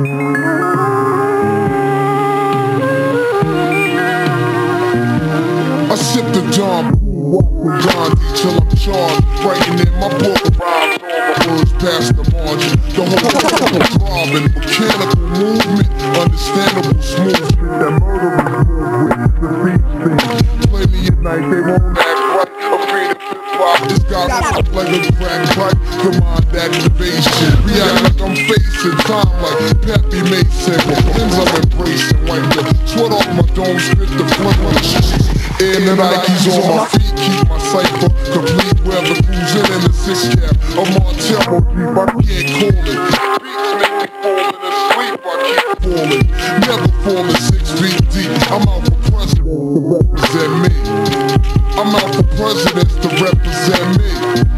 I sip the Dom, walk with Gandhi till I'm charged, writing in my book rhymes, all my words past the margin. The whole world throbbing, mechanical movement, understandable smooth shit that murderers move with. The beat thing, play me at night, they won't act right. A creative hip-hop, this guy looks like a crack pipe. The mind activation, react like I'm facing time like Pappy Mason. Things I'm embracing, wipe the sweat off my dome, spit the flood on the shit. And the Nikes on my feet keep my cipher complete. Weather cruising in the 6 cap of Montero Jeep, I can't call it. Beats make me fall in the sleep, I keep falling. Never falling 6 feet deep. I'm out for presidents to represent me. I'm out for presidents to represent me.